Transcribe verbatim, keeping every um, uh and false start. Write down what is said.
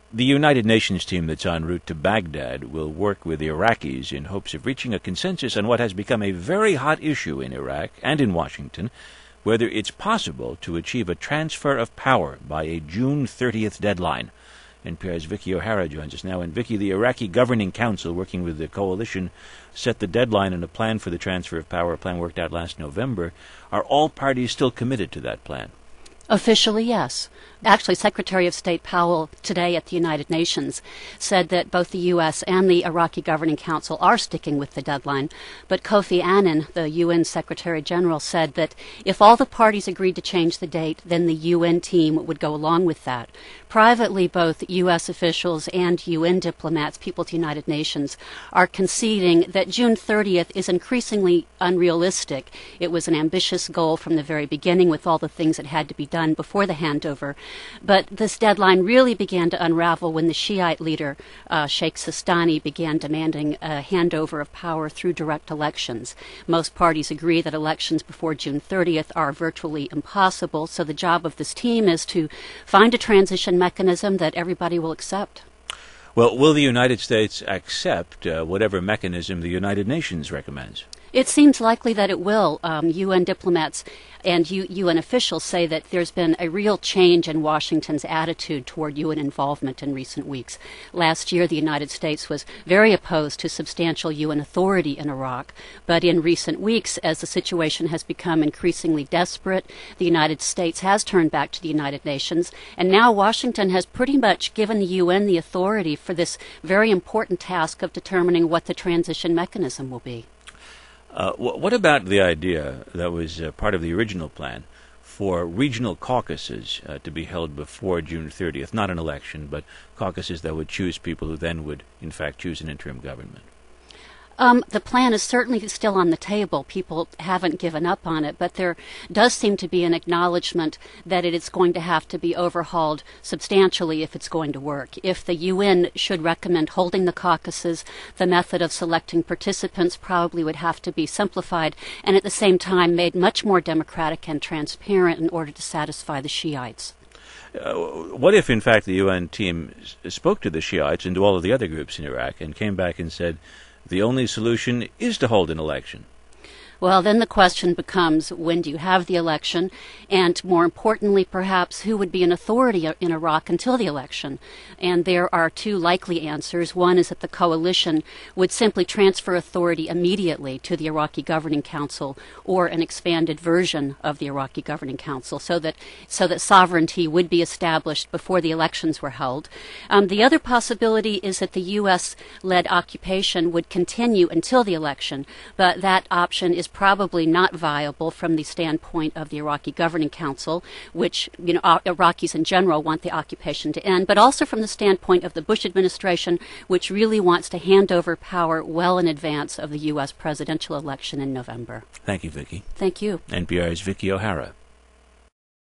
The United Nations team that's en route to Baghdad will work with the Iraqis in hopes of reaching a consensus on what has become a very hot issue in Iraq and in Washington, whether it's possible to achieve a transfer of power by a June thirtieth deadline. N P R's Vicky O'Hara joins us now. And Vicky, the Iraqi Governing Council, working with the coalition, set the deadline and a plan for the transfer of power, a plan worked out last November. Are all parties still committed to that plan? Officially, yes. Actually, Secretary of State Powell today at the United Nations said that both the U S and the Iraqi Governing Council are sticking with the deadline. But Kofi Annan, the U N Secretary General, said that if all the parties agreed to change the date, then the U N team would go along with that. Privately, both U S officials and U N diplomats, people at the United Nations, are conceding that June thirtieth is increasingly unrealistic. It was an ambitious goal from the very beginning with all the things that had to be done before the handover. But this deadline really began to unravel when the Shiite leader, uh, Sheikh Sistani, began demanding a handover of power through direct elections. Most parties agree that elections before June thirtieth are virtually impossible, so the job of this team is to find a transition mechanism that everybody will accept. Well, will the United States accept uh, whatever mechanism the United Nations recommends? It seems likely that it will. Um, U N diplomats and U- UN officials say that there's been a real change in Washington's attitude toward U N involvement in recent weeks. Last year, the United States was very opposed to substantial U N authority in Iraq. But in recent weeks, as the situation has become increasingly desperate, the United States has turned back to the United Nations. And now Washington has pretty much given the U N the authority for this very important task of determining what the transition mechanism will be. Uh, wh- what about the idea that was uh, part of the original plan for regional caucuses uh, to be held before June thirtieth? Not an election, but caucuses that would choose people who then would, in fact, choose an interim government. Um, the plan is certainly still on the table. People haven't given up on it, but there does seem to be an acknowledgement that it is going to have to be overhauled substantially if it's going to work. If the U N should recommend holding the caucuses, the method of selecting participants probably would have to be simplified and at the same time made much more democratic and transparent in order to satisfy the Shiites. Uh, what if, in fact, the U N team s- spoke to the Shiites and to all of the other groups in Iraq and came back and said, the only solution is to hold an election? Well, then the question becomes, when do you have the election? And more importantly, perhaps, who would be an authority in Iraq until the election? And there are two likely answers. One is that the coalition would simply transfer authority immediately to the Iraqi Governing Council or an expanded version of the Iraqi Governing Council so that so that sovereignty would be established before the elections were held. Um, the other possibility is that the U S-led occupation would continue until the election, but that option is probably not viable from the standpoint of the Iraqi Governing Council, which, you know, Iraqis in general want the occupation to end, but also from the standpoint of the Bush administration, which really wants to hand over power well in advance of the U S presidential election in November. Thank you, Vicky. Thank you. N P R's Vicky O'Hara.